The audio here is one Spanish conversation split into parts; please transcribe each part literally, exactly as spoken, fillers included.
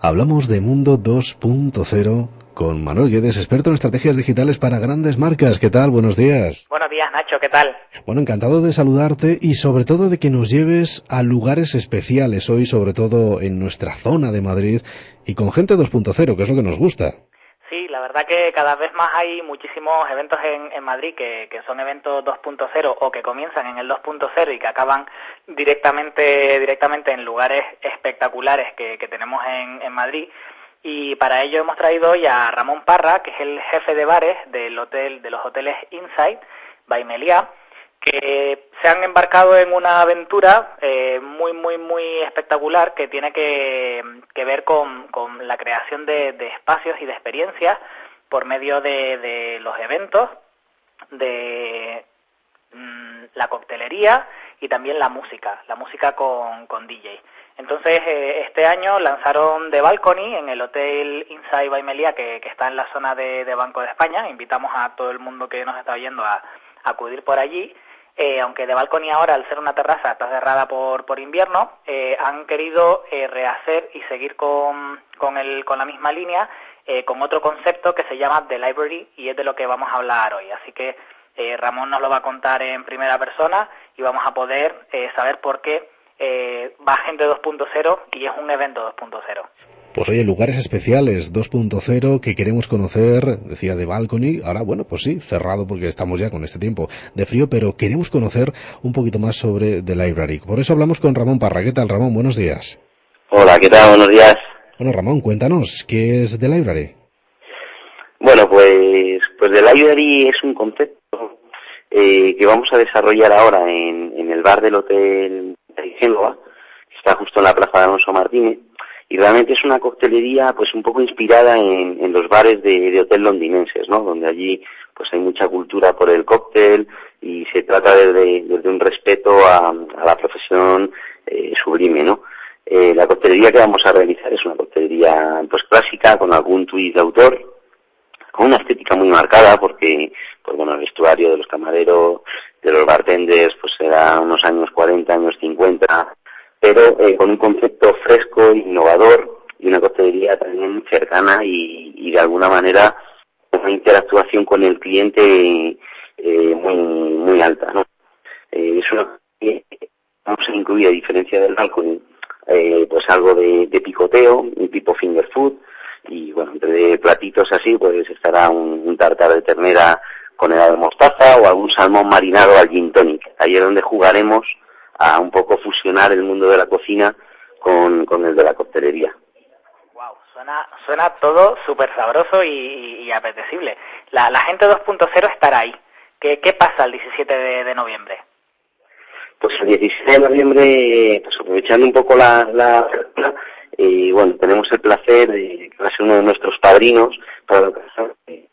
Hablamos de Mundo dos punto cero con Manuel Guedes, experto en estrategias digitales para grandes marcas. ¿Qué tal? Buenos días. Buenos días, Nacho. ¿Qué tal? Bueno, encantado de saludarte y sobre todo de que nos lleves a lugares especiales hoy, sobre todo en nuestra zona de Madrid y con gente dos punto cero, que es lo que nos gusta. Sí, la verdad que cada vez más hay muchísimos eventos en, en Madrid que, que son eventos dos punto cero o que comienzan en el dos punto cero y que acaban directamente directamente en lugares espectaculares que, que tenemos en, en Madrid. Y para ello hemos traído hoy a Ramón Parra, que es el jefe de bares del hotel de los hoteles Inside by Meliá, que se han embarcado en una aventura eh, muy, muy, muy espectacular que tiene que, que ver con, con la creación de, de espacios y de experiencias por medio de, de los eventos, de mmm, la coctelería y también la música, la música con, con D J. Entonces, eh, este año lanzaron The Balcony en el Hotel Inside by Meliá, que, que está en la zona de, de Banco de España. Invitamos a todo el mundo que nos está oyendo a, a acudir por allí. Eh, aunque The Balcony ahora, al ser una terraza, está cerrada por, por invierno, eh, han querido eh, rehacer y seguir con, con, el, con la misma línea, eh, con otro concepto que se llama The Library, y es de lo que vamos a hablar hoy. Así que eh, Ramón nos lo va a contar en primera persona y vamos a poder eh, saber por qué eh, va gente dos punto cero y es un evento dos punto cero. Pues oye, lugares especiales dos punto cero que queremos conocer, decía The Balcony, ahora bueno, pues sí, cerrado porque estamos ya con este tiempo de frío, pero queremos conocer un poquito más sobre The Library. Por eso hablamos con Ramón Parra. ¿Qué tal, Ramón? Buenos días. Hola, ¿qué tal? Buenos días. Bueno, Ramón, cuéntanos, ¿qué es The Library? Bueno, pues, pues The Library es un concepto eh, que vamos a desarrollar ahora en, en el bar del Hotel de Génova, que está justo en la Plaza de Alonso Martínez. Y realmente es una coctelería pues un poco inspirada en, en los bares de, de hotel londinenses, ¿no? Donde allí pues hay mucha cultura por el cóctel y se trata desde, desde un respeto a, a la profesión eh, sublime, ¿no? Eh, la coctelería que vamos a realizar es una coctelería pues clásica con algún tuit de autor, con una estética muy marcada porque pues bueno, el vestuario de los camareros, de los bartenders pues será unos años cuarenta, años cincuenta, pero eh, con un concepto fresco, innovador y una coctelería también cercana y, y de alguna manera una interactuación con el cliente eh, muy muy alta, ¿no? Eh, es una que vamos a incluir, a diferencia del balcón, eh, pues algo de, de picoteo, un tipo finger food, y bueno, entre platitos así pues estará un, un tartar de ternera con helado de mostaza o algún salmón marinado al gin tonic. Ahí es donde jugaremos a un poco fusionar el mundo de la cocina con, con el de la coctelería. Wow, suena, suena todo súper sabroso y, y, y apetecible. La, la gente dos punto cero estará ahí. ¿Qué, qué pasa el diecisiete de, de noviembre? Pues el diecisiete de noviembre, pues aprovechando un poco la, la eh, bueno, tenemos el placer de que va a ser uno de nuestros padrinos para la ocasión. Eh,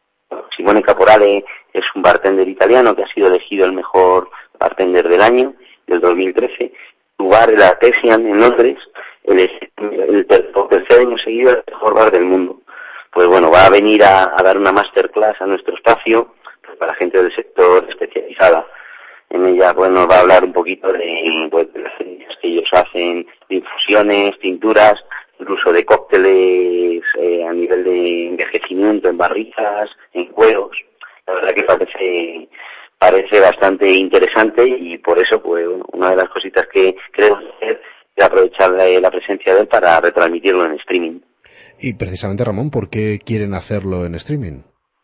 Simone Caporale es un bartender italiano que ha sido elegido el mejor bartender del año, del dos mil trece, su bar, el Artesian, en Londres, el, el, ter, el tercer año seguido el mejor bar del mundo. Pues bueno, va a venir a, a dar una masterclass a nuestro espacio pues para gente del sector especializada. En ella pues nos va a hablar un poquito de, pues, de las técnicas que ellos hacen, de infusiones, tinturas, incluso de cócteles eh, a nivel de envejecimiento en barricas, en cueros. La verdad que parece parece bastante interesante y por eso pues una de las cositas que queremos hacer es aprovechar la, la presencia de él para retransmitirlo en streaming. Y precisamente, Ramón, ¿por qué quieren hacerlo en streaming?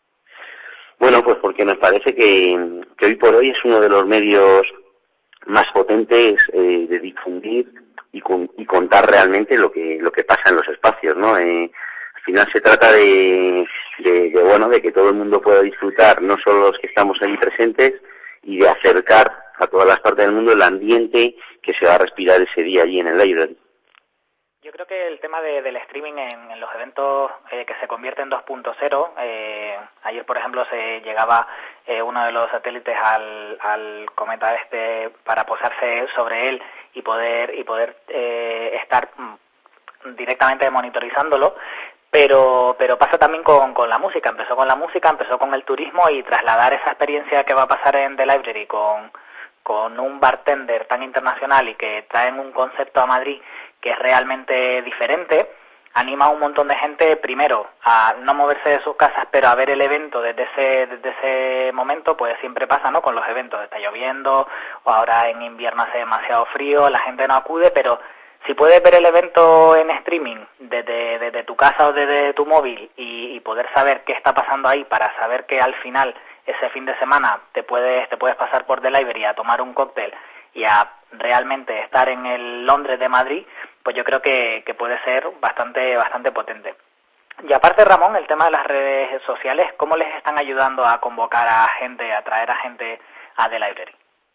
Bueno, pues porque nos parece que, que hoy por hoy es uno de los medios más potentes eh, de difundir y, con, y contar realmente lo que lo que pasa en los espacios, ¿no? Eh, al final se trata de, de, de bueno de que todo el mundo pueda disfrutar, no solo los que estamos allí presentes, y de acercar a todas las partes del mundo el ambiente que se va a respirar ese día allí en el Library. Yo creo que el tema de, del streaming en, en los eventos eh, que se convierte en dos punto cero, eh, ayer por ejemplo se llegaba eh, uno de los satélites al, al cometa este para posarse sobre él y poder y poder eh, estar directamente monitorizándolo, pero pero pasa también con, con la música, empezó con la música, empezó con el turismo y trasladar esa experiencia que va a pasar en The Library con, con un bartender tan internacional y que traen un concepto a Madrid que es realmente diferente, anima a un montón de gente, primero, a no moverse de sus casas, pero a ver el evento desde ese, desde ese momento, pues siempre pasa, ¿no? Con los eventos, está lloviendo, o ahora en invierno hace demasiado frío, la gente no acude, pero si puedes ver el evento en streaming desde, desde tu casa o desde tu móvil y, y poder saber qué está pasando ahí para saber que al final, ese fin de semana, te puedes, te puedes pasar por The Library a tomar un cóctel y a realmente estar en el Londres de Madrid, pues yo creo que, que puede ser bastante, bastante potente. Y aparte, Ramón, el tema de las redes sociales, ¿cómo les están ayudando a convocar a gente, a traer a gente a The Library?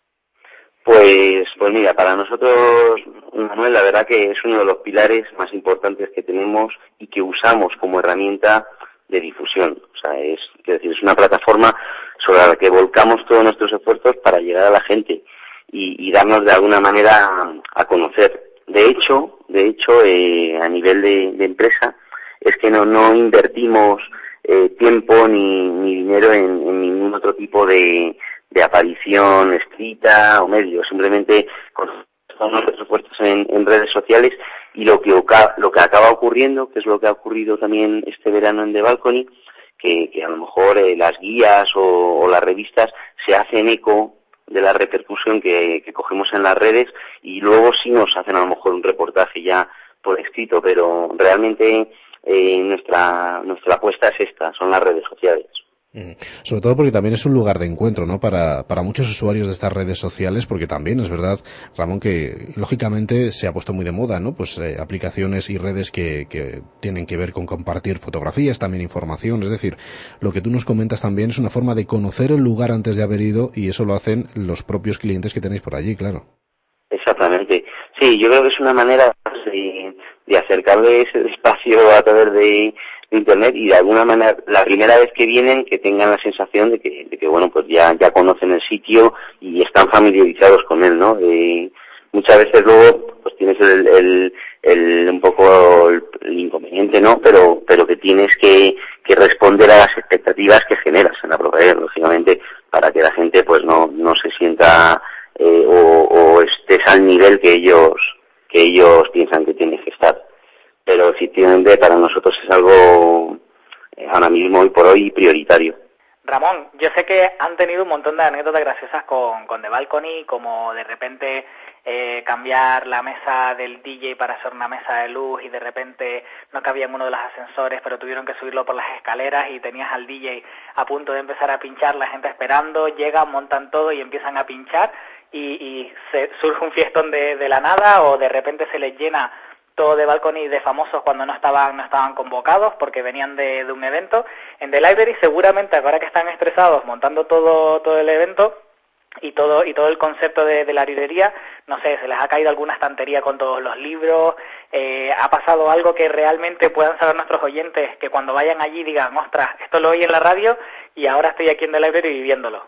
Pues, pues mira, para nosotros, Manuel, la verdad que es uno de los pilares más importantes que tenemos y que usamos como herramienta de difusión. O sea, es, es decir, es una plataforma sobre la que volcamos todos nuestros esfuerzos para llegar a la gente y, y darnos de alguna manera a, a conocer. De hecho, de hecho, eh, a nivel de, de empresa, es que no, no invertimos eh, tiempo ni, ni dinero en, en ningún otro tipo de de aparición escrita o medio, simplemente con nuestros esfuerzos en, en redes sociales y lo que lo que acaba ocurriendo, que es lo que ha ocurrido también este verano en The Balcony, que, que a lo mejor eh, las guías o, o las revistas se hacen eco de la repercusión que, que cogemos en las redes y luego sí nos hacen a lo mejor un reportaje ya por escrito, pero realmente eh, nuestra nuestra apuesta es esta, son las redes sociales. Mm. Sobre todo porque también es un lugar de encuentro, ¿no? Para, para muchos usuarios de estas redes sociales, porque también es verdad, Ramón, que lógicamente se ha puesto muy de moda, ¿no? Pues eh, aplicaciones y redes que, que tienen que ver con compartir fotografías, también información, es decir, lo que tú nos comentas también es una forma de conocer el lugar antes de haber ido y eso lo hacen los propios clientes que tenéis por allí, claro. Exactamente. Sí, yo creo que es una manera de, de acercarles el espacio a través de de internet y de alguna manera la primera vez que vienen que tengan la sensación de que, de que bueno pues ya ya conocen el sitio y están familiarizados con él, ¿no? Eh, muchas veces luego pues tienes el, el, el un poco el, el inconveniente, ¿no? Pero pero que tienes que, que responder a las expectativas que generas en la propia red, lógicamente, para que la gente pues no no se sienta eh, o, o estés al nivel que ellos que ellos piensan que tienes que estar. Pero efectivamente para nosotros es algo eh, ahora mismo y por hoy prioritario. Ramón, yo sé que han tenido un montón de anécdotas graciosas con, con The Balcony, como de repente eh, cambiar la mesa del D J para hacer una mesa de luz y de repente no cabía en uno de los ascensores, pero tuvieron que subirlo por las escaleras y tenías al D J a punto de empezar a pinchar, la gente esperando, llegan, montan todo y empiezan a pinchar y, y se, surge un fiestón de, de la nada o de repente se les llena todo The Balcony de famosos cuando no estaban no estaban convocados porque venían de, de un evento. En The Library seguramente ahora que están estresados montando todo todo el evento y todo y todo el concepto de, de la librería, no sé, se les ha caído alguna estantería con todos los libros, eh, ha pasado algo que realmente puedan saber nuestros oyentes, que cuando vayan allí digan, ostras, esto lo oí en la radio y ahora estoy aquí en The Library viviéndolo.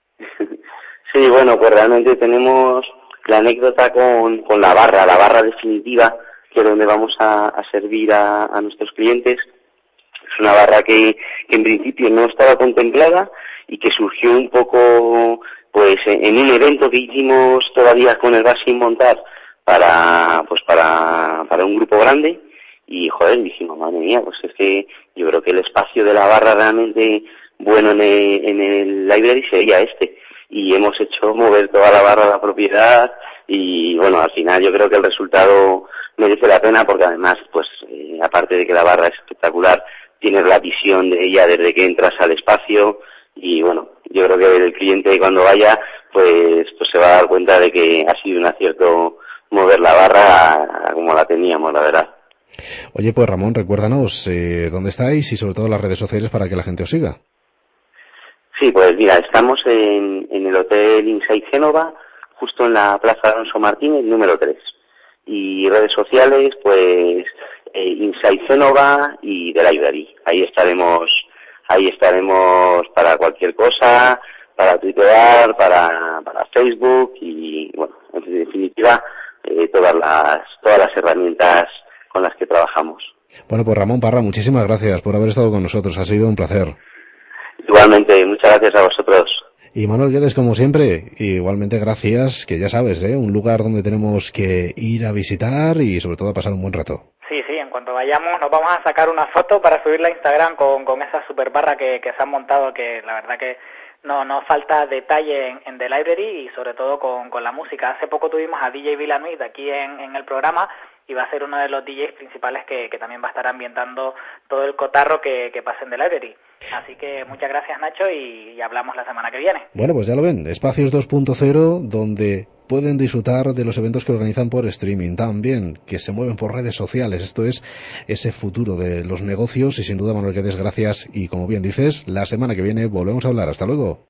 Sí, bueno, pues realmente tenemos la anécdota con, con la barra, la barra definitiva, que es donde vamos a, a servir a, a nuestros clientes. Es una barra que, que en principio no estaba contemplada y que surgió un poco pues en, en un evento que hicimos todavía con el bar sin montar para pues para, para un grupo grande y joder, dijimos, madre mía, pues es que yo creo que el espacio de la barra realmente bueno en el, en el library sería este y hemos hecho mover toda la barra a la propiedad y bueno, al final yo creo que el resultado merece la pena porque además, pues, eh, aparte de que la barra es espectacular, tienes la visión de ella desde que entras al espacio y bueno, yo creo que el cliente cuando vaya, pues, pues se va a dar cuenta de que ha sido un acierto mover la barra a, a como la teníamos, la verdad. Oye, pues Ramón, recuérdanos eh, dónde estáis y sobre todo las redes sociales para que la gente os siga. Sí, pues mira, estamos en, en el Hotel Inside Génova, justo en la Plaza Alonso Martínez, número tres. Y redes sociales, pues eh, Inside Génova y The Library. Ahí estaremos, ahí estaremos para cualquier cosa, para tuitear, para, para Facebook y bueno, en definitiva eh, todas las todas las herramientas con las que trabajamos. Bueno, pues Ramón Parra, muchísimas gracias por haber estado con nosotros. Ha sido un placer. Igualmente, muchas gracias a vosotros. Y Manuel Guedes, como siempre, igualmente gracias, que ya sabes, ¿eh? Un lugar donde tenemos que ir a visitar y sobre todo a pasar un buen rato. Sí, Sí, sí, en cuanto vayamos nos vamos a sacar una foto para subirla a Instagram con, con esa super barra que, que se han montado, que la verdad que no nos falta detalle en, en The Library y sobre todo con, con la música. Hace poco tuvimos a D J Villanuit aquí en, en el programa y va a ser uno de los D Js principales que, que también va a estar ambientando todo el cotarro que, que pasa en The Library. Así que muchas gracias, Nacho, y, y hablamos la semana que viene. Bueno, pues ya lo ven, Espacios dos punto cero, donde pueden disfrutar de los eventos que organizan por streaming, también que se mueven por redes sociales. Esto es ese futuro de los negocios y sin duda, Manuel Guedes, gracias y como bien dices, la semana que viene volvemos a hablar. Hasta luego.